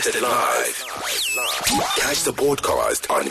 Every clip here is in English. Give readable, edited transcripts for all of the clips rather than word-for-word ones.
Broadcasted live. Catch the broadcast on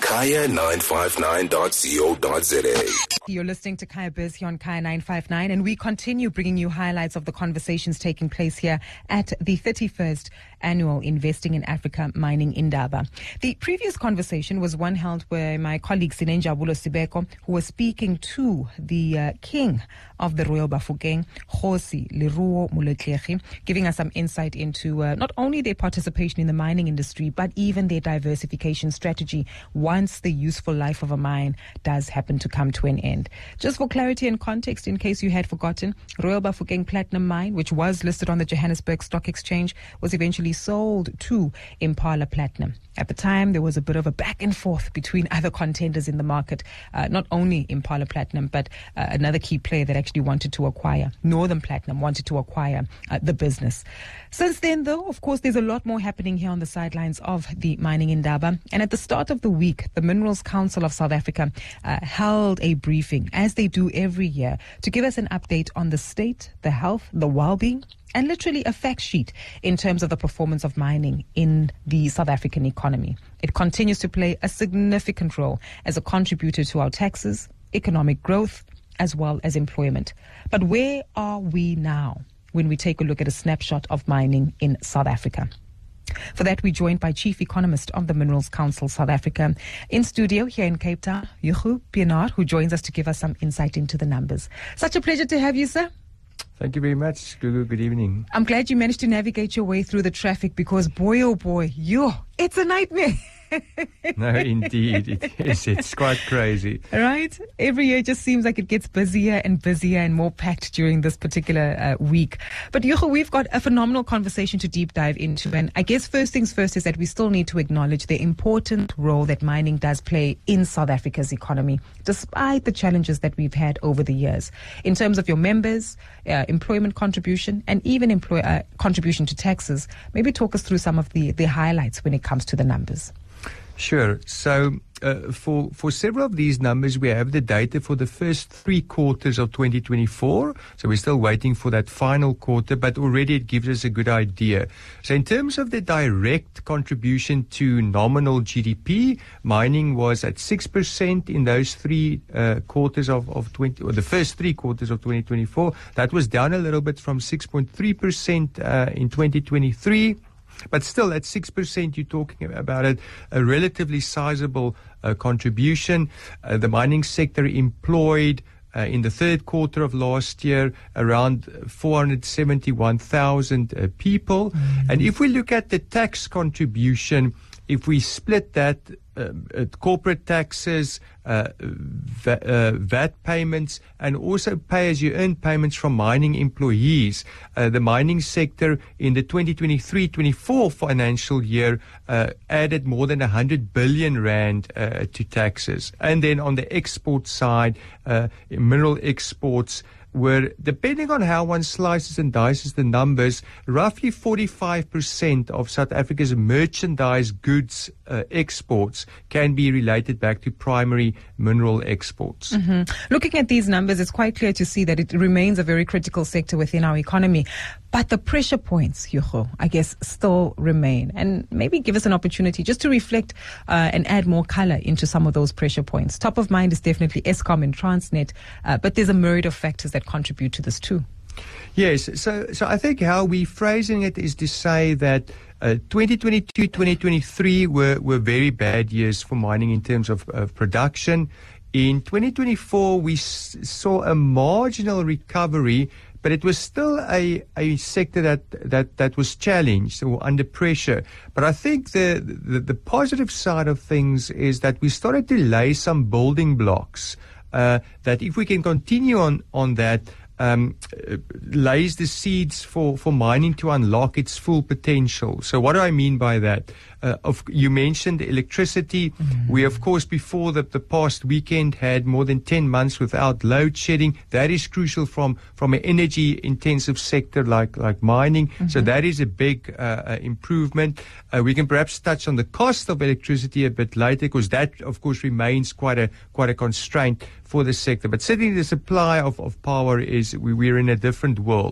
kaya959.co.za. You're listening to Kaya Biz here on Kaya 959, and we continue bringing you highlights of the conversations taking place here at the 31st Annual Investing in Africa Mining Indaba. The previous conversation was one held where my colleague Sinenjabulo Sibeko, who was speaking to the king of the Royal Bafokeng, Kgosi Leruo Moletlegi, giving us some insight into not only their participation in the mining industry, but even their diversification strategy once the useful life of a mine does happen to come to an end. Just for clarity and context, in case you had forgotten, Royal Bafokeng Platinum Mine, which was listed on the Johannesburg Stock Exchange, was eventually sold to Impala Platinum. At the time, there was a bit of a back and forth between other contenders in the market, not only Impala Platinum, but another key player that actually wanted to acquire, Northam Platinum, wanted to acquire the business. Since then, though, of course, there's a lot more happening here on the sidelines of the mining Indaba. And at the start of the week, the Minerals Council of South Africa held a briefing, as they do every year, to give us an update on the state, the health, the well-being, and literally a fact sheet in terms of the performance of mining in the South African economy. It continues to play a significant role as a contributor to our taxes, economic growth, as well as employment. But where are we now when we take a look at a snapshot of mining in South Africa? For that, we're joined by Chief Economist of the Minerals Council South Africa in studio here in Cape Town, Hugo Pienaar, who joins us to give us some insight into the numbers. Such a pleasure to have you, sir. Thank you very much, Gugu. Good evening. I'm glad you managed to navigate your way through the traffic because, boy, oh boy, it's a nightmare. No, indeed. It is. It's quite crazy. Right? Every year it just seems like it gets busier and busier and more packed during this particular week. But Hugo, we've got a phenomenal conversation to deep dive into. And I guess first things first is that we still need to acknowledge the important role that mining does play in South Africa's economy, despite the challenges that we've had over the years. In terms of your members, employment contribution, and even contribution to taxes, maybe talk us through some of the highlights when it comes to the numbers. Sure. So for several of these numbers, we have the data for the first 3 quarters of 2024. So we're still waiting for that final quarter, but already it gives us a good idea. So in terms of the direct contribution to nominal GDP, mining was at 6% in those 3 quarters of the first 3 quarters of 2024. That was down a little bit from 6.3% in 2023. But still, at 6%, you're talking about a relatively sizable contribution. The mining sector employed in the 3rd quarter of last year around 471,000 people. Mm-hmm. And if we look at the tax contribution, if we split that, corporate taxes, VAT payments, and also pay-as-you-earn payments from mining employees, the mining sector in the 2023-24 financial year added more than 100 billion rand to taxes. And then on the export side, mineral exports were, depending on how one slices and dices the numbers, roughly 45% of South Africa's merchandise goods exports can be related back to primary mineral exports. Mm-hmm. Looking at these numbers, it's quite clear to see that it remains a very critical sector within our economy. But the pressure points, Hugo, I guess, still remain. And maybe give us an opportunity just to reflect and add more color into some of those pressure points. Top of mind is definitely Eskom and Transnet, but there's a myriad of factors that contribute to this too. Yes, so I think how we're phrasing it is to say that 2022, 2023 were very bad years for mining in terms of production. In 2024, we saw a marginal recovery, but it was still a sector that was challenged or under pressure. But I think the positive side of things is that we started to lay some building blocks that if we can continue on that, lays the seeds for mining to unlock its full potential. So what do I mean by that? You mentioned electricity. Mm-hmm. We, of course, before the past weekend had more than 10 months without load shedding. That is crucial from an energy-intensive sector like mining. Mm-hmm. So that is a big improvement. We can perhaps touch on the cost of electricity a bit later, because that, of course, remains quite a constraint for the sector. But certainly the supply of power is, we're in a different world.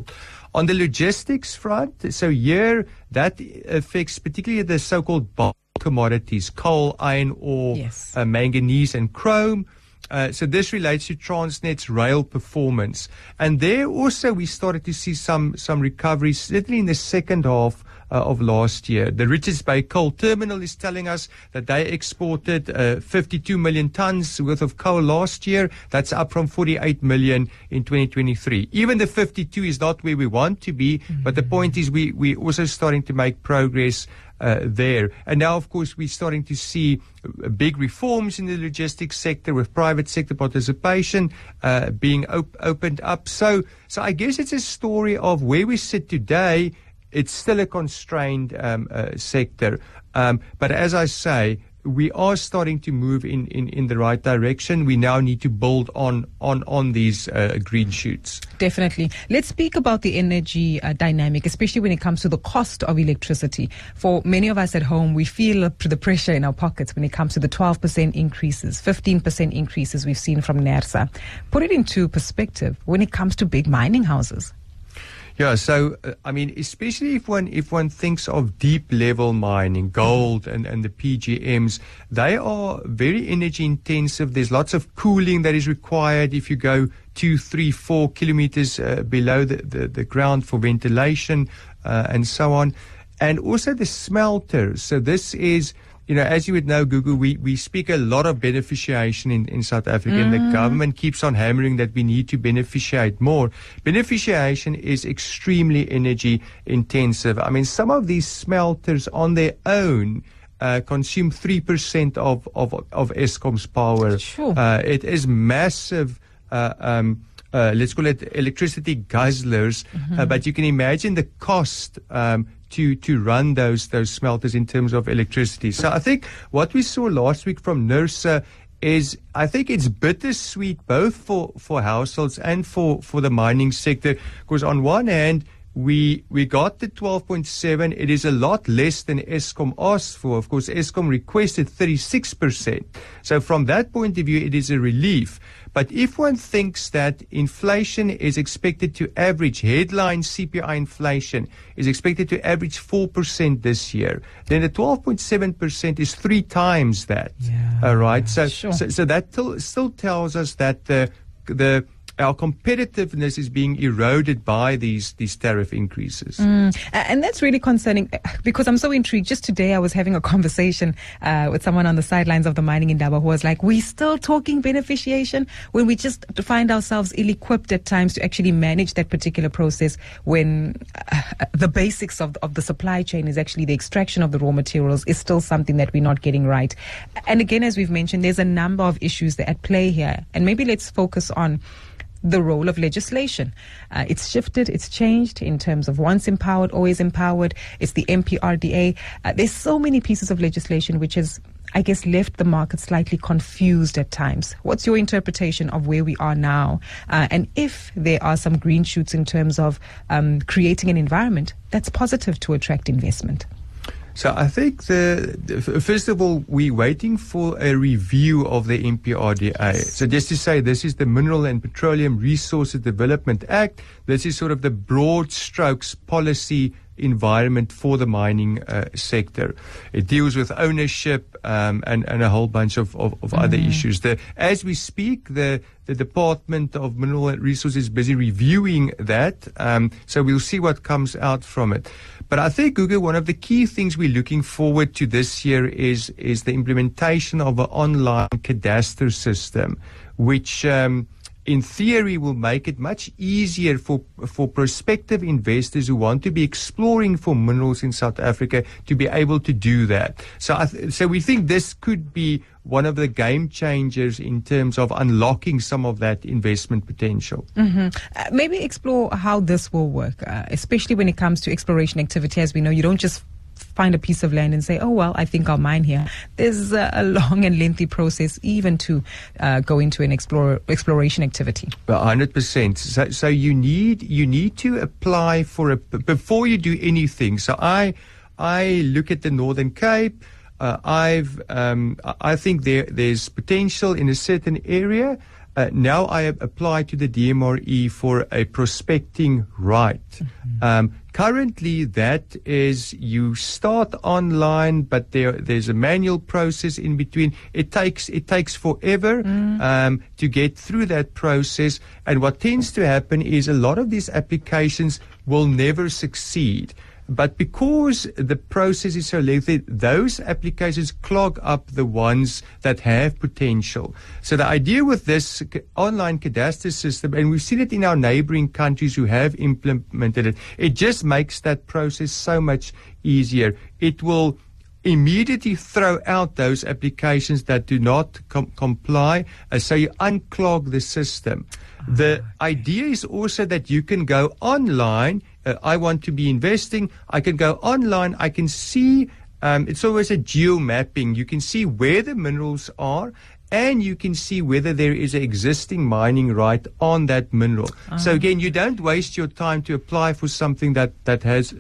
On the logistics front, so here that affects particularly the so-called bulk commodities, coal, iron ore, Yes. Manganese and chrome. So this relates to Transnet's rail performance. And there also we started to see some recovery, certainly in the second half of last year. The Richards Bay Coal Terminal is telling us that they exported 52 million tons worth of coal last year. That's up from 48 million in 2023. Even the 52 is not where we want to be, but the point is we're also starting to make progress there. And now, of course, we're starting to see big reforms in the logistics sector with private sector participation being opened up. So I guess it's a story of where we sit today. It's still a constrained sector. But as I say, we are starting to move in the right direction. We now need to build on these green shoots. Definitely. Let's speak about the energy dynamic, especially when it comes to the cost of electricity. For many of us at home, we feel the pressure in our pockets when it comes to the 12% increases, 15% increases we've seen from NERSA. Put it into perspective when it comes to big mining houses. Yeah, so I mean, especially if one thinks of deep level mining, gold and the PGMs, they are very energy intensive. There's lots of cooling that is required if you go 2, 3, 4 kilometers below the ground for ventilation and so on. And also the smelters. So this is, you know, as you would know, Gugu, we speak a lot of beneficiation in South Africa, and the government keeps on hammering that we need to beneficiate more. Beneficiation is extremely energy intensive. I mean, some of these smelters on their own consume 3% of Eskom's power. Sure. It is massive. Let's call it electricity guzzlers, but you can imagine the cost to run those smelters in terms of electricity. So I think what we saw last week from NERSA is, I think it's bittersweet both for households and for the mining sector, because on one hand, we got the 12.7. It is a lot less than Eskom asked for. Of course, Eskom requested 36%. So from that point of view, it is a relief. But if one thinks that inflation is expected to average, headline CPI inflation is expected to average 4% this year, then the 12.7% is 3 times that. Yeah, all right. So sure. so that still tells us that our competitiveness is being eroded by these tariff increases. And that's really concerning, because I'm so intrigued. Just today I was having a conversation with someone on the sidelines of the mining indaba who was like, we're still talking beneficiation when we just find ourselves ill-equipped at times to actually manage that particular process, when the basics of the supply chain is actually the extraction of the raw materials is still something that we're not getting right. And again, as we've mentioned, there's a number of issues that are at play here. And maybe let's focus on the role of legislation. It's shifted, it's changed in terms of once empowered, always empowered. It's the MPRDA. There's so many pieces of legislation which has, I guess, left the market slightly confused at times. What's your interpretation of where we are now? And if there are some green shoots in terms of creating an environment that's positive to attract investment? So I think first of all, we're waiting for a review of the MPRDA. Yes. So just to say, this is the Mineral and Petroleum Resources Development Act. This is sort of the broad strokes policy environment for the mining sector. It deals with ownership and a whole bunch of other issues. As we speak, the Department of Mineral Resources is busy reviewing that, so we'll see what comes out from it. But I think, Gugu, one of the key things we're looking forward to this year is the implementation of an online cadastre system, which in theory will make it much easier for prospective investors who want to be exploring for minerals in South Africa to be able to do that. So we think this could be one of the game changers in terms of unlocking some of that investment potential. Maybe explore how this will work, especially when it comes to exploration activity. As we know, you don't just find a piece of land and say, oh, well, I think I'll mine here. There's a long and lengthy process even to go into an exploration activity. 100%. So you need to apply for before you do anything. So I look at the Northern Cape. I think there's potential in a certain area. now I apply to the DMRE for a prospecting right. Currently, that is, you start online, but there's a manual process in between. It takes forever to get through that process. And what tends to happen is a lot of these applications will never succeed. But because the process is so lengthy, those applications clog up the ones that have potential. So the idea with this online cadastre system, and we've seen it in our neighboring countries who have implemented it, it just makes that process so much easier. It will immediately throw out those applications that do not comply, so you unclog the system. The idea is also that you can go online. I want to be investing. I can go online. I can see, it's always a geo mapping. You can see where the minerals are, and you can see whether there is an existing mining right on that mineral. So again, you don't waste your time to apply for something that has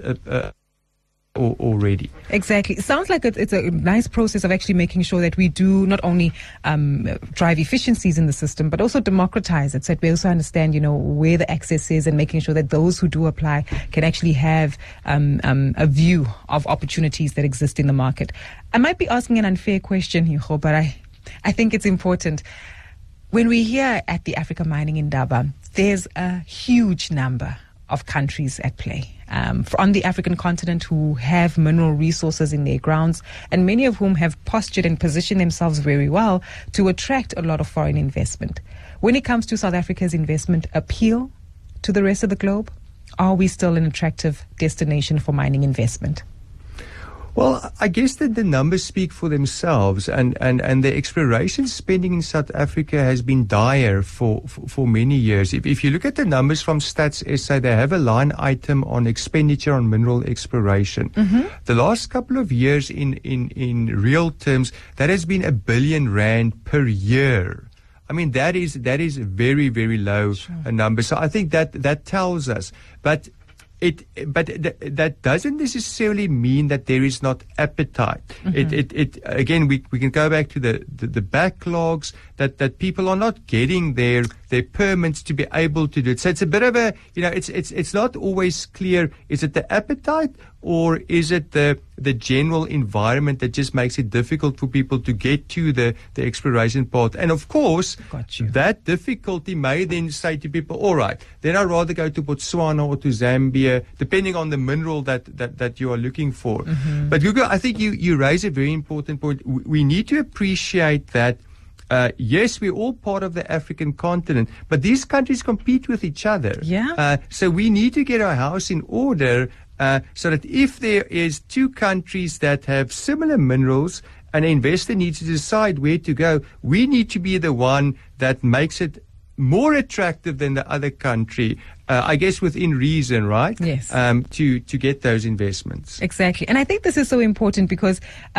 already. Exactly. It sounds like it's a nice process of actually making sure that we do not only drive efficiencies in the system, but also democratize it, so that we also understand, where the access is, and making sure that those who do apply can actually have a view of opportunities that exist in the market. I might be asking an unfair question, Hugo, but I think it's important. When we hear at the Africa Mining Indaba, there's a huge number of countries at play on the African continent who have mineral resources in their grounds, and many of whom have postured and positioned themselves very well to attract a lot of foreign investment. When it comes to South Africa's investment appeal to the rest of the globe, are we still an attractive destination for mining investment? Well, I guess that the numbers speak for themselves, and the exploration spending in South Africa has been dire for many years. If you look at the numbers from Stats SA, they have a line item on expenditure on mineral exploration. The last couple of years, in real terms, that has been R1 billion per year. I mean, that is very, very low a number. So I think that tells us, but that doesn't necessarily mean that there is not appetite. Again, we can go back to the backlogs that people are not getting their permits to be able to do it. So it's a bit of a, it's not always clear. Is it the appetite, or is it the general environment that just makes it difficult for people to get to the exploration part? And of course, that difficulty may then say to people, all right, then I'd rather go to Botswana or to Zambia, depending on the mineral that you are looking for. But Hugo, I think you raise a very important point. We need to appreciate that yes, we're all part of the African continent, but these countries compete with each other. So we need to get our house in order, so that if there is two countries that have similar minerals, and an investor needs to decide where to go, we need to be the one that makes it more attractive than the other country, I guess within reason, right? Yes. To get those investments. Exactly. And I think this is so important because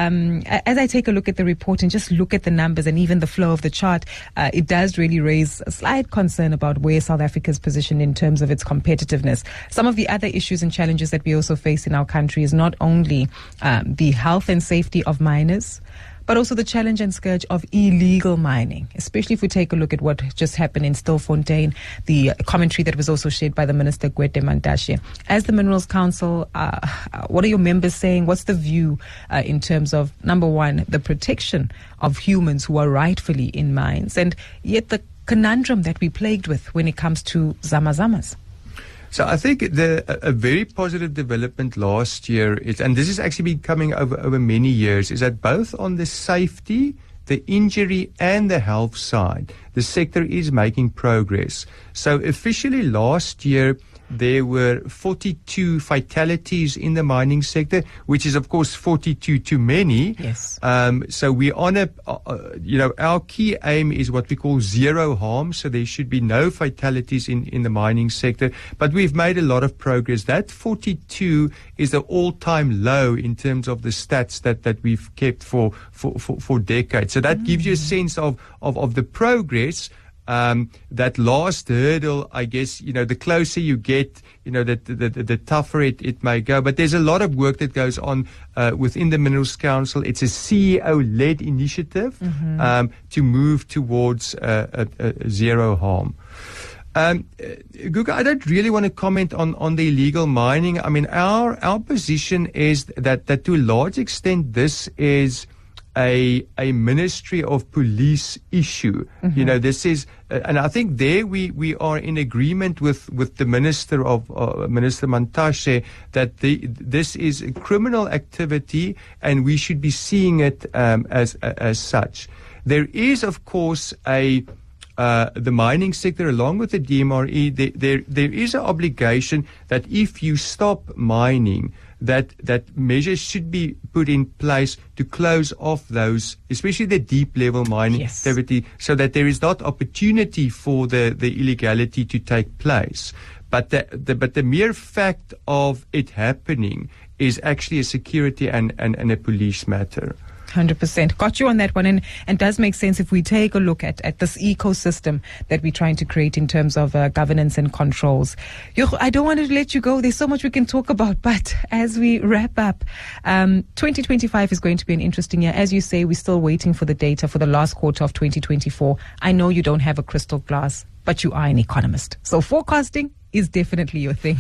as I take a look at the report and just look at the numbers and even the flow of the chart, it does really raise a slight concern about where South Africa is positioned in terms of its competitiveness. Some of the other issues and challenges that we also face in our country is not only the health and safety of miners, but also the challenge and scourge of illegal mining, especially if we take a look at what just happened in Stilfontein, the commentary that was also shared by the Minister, Gwede Mantashe. As the Minerals Council, what are your members saying? What's the view in terms of, number one, the protection of humans who are rightfully in mines, and yet the conundrum that we're plagued with when it comes to zama-zamas? So I think a very positive development last year is, and this has actually been coming over many years, is that both on the safety, the injury and the health side, the sector is making progress. So officially last year, there were 42 fatalities in the mining sector, which is, of course, 42 too many. Yes. So we're on our key aim is what we call zero harm. So there should be no fatalities in the mining sector. But we've made a lot of progress. That 42 is the all-time low in terms of the stats that we've kept for decades. So that gives you a sense of the progress. that last hurdle, I guess, the closer you get, the tougher it may go. But there's a lot of work that goes on within the Minerals Council. It's a CEO-led initiative to move towards zero harm. Guga, I don't really want to comment on the illegal mining. I mean, our position is that to a large extent this is a Ministry of Police issue. This is, and I think there we are in agreement with the Minister Minister Mantashe that this is a criminal activity and we should be seeing it as such. There is, of course, the mining sector, along with the DMRE, there is an obligation that if you stop mining, that measures should be put in place to close off those, especially the deep level mining activity, so that there is not opportunity for the illegality to take place. But the mere fact of it happening is actually a security and a police matter. 100%. Got you on that one. And does make sense if we take a look at this ecosystem that we're trying to create in terms of governance and controls. I don't want to let you go. There's so much we can talk about. But as we wrap up, 2025 is going to be an interesting year. As you say, we're still waiting for the data for the last quarter of 2024. I know you don't have a crystal glass, but you are an economist. So forecasting is definitely your thing.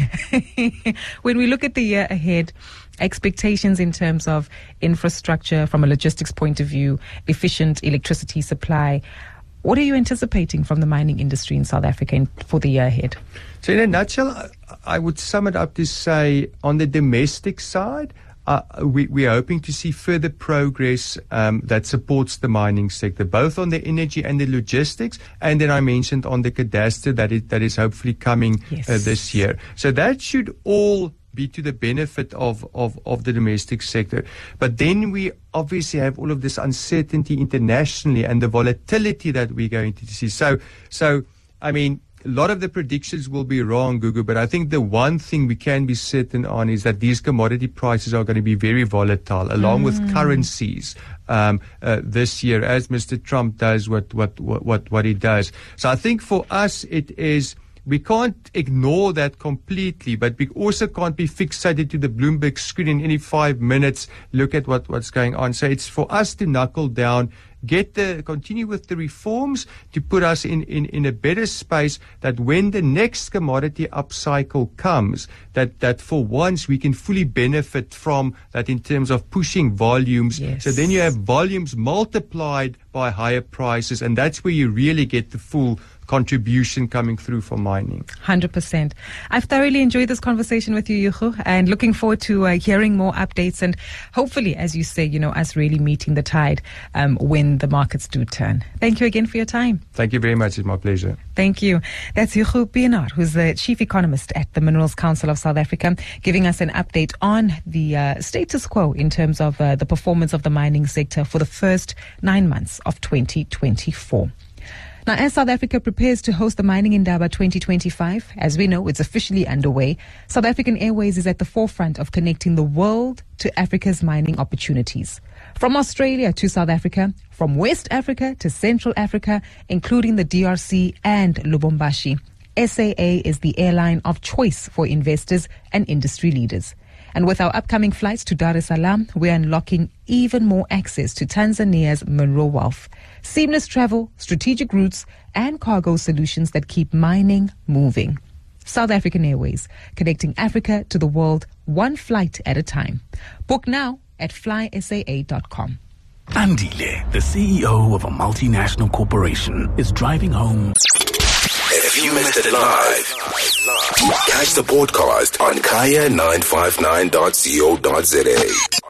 When we look at the year ahead, expectations in terms of infrastructure from a logistics point of view, efficient electricity supply, what are you anticipating from the mining industry in South Africa for the year ahead? So in a nutshell, I would sum it up to say on the domestic side, we are hoping to see further progress that supports the mining sector, both on the energy and the logistics, and then I mentioned on the cadastre that is hopefully coming this year. So that should all be to the benefit of the domestic sector. But then we obviously have all of this uncertainty internationally and the volatility that we're going to see. So I mean, a lot of the predictions will be wrong, Gugu, but I think the one thing we can be certain on is that these commodity prices are going to be very volatile, along with currencies this year, as Mr. Trump does what he does. So I think for us it is, we can't ignore that completely, but we also can't be fixated to the Bloomberg screen in any 5 minutes, look at what's going on. So it's for us to knuckle down, continue with the reforms to put us in a better space, that when the next commodity upcycle comes, that for once we can fully benefit from that in terms of pushing volumes. So then you have volumes multiplied by higher prices, and that's where you really get the full contribution coming through for mining. 100%. I've thoroughly enjoyed this conversation with you, Hugo, and looking forward to hearing more updates and hopefully, as you say, us really meeting the tide when the markets do turn. Thank you again for your time. Thank you very much. It's my pleasure. Thank you. That's Hugo Pienaar, who's the Chief Economist at the Minerals Council of South Africa, giving us an update on the status quo in terms of the performance of the mining sector for the first 9 months of 2024. Now, as South Africa prepares to host the Mining Indaba 2025, as we know, it's officially underway. South African Airways is at the forefront of connecting the world to Africa's mining opportunities. From Australia to South Africa, from West Africa to Central Africa, including the DRC and Lubumbashi, SAA is the airline of choice for investors and industry leaders. And with our upcoming flights to Dar es Salaam, we're unlocking even more access to Tanzania's mineral wealth. Seamless travel, strategic routes, and cargo solutions that keep mining moving. South African Airways, connecting Africa to the world, one flight at a time. Book now at flysaa.com. Andile, the CEO of a multinational corporation, is driving home. If you missed it live, catch the podcast on kaya959.co.za.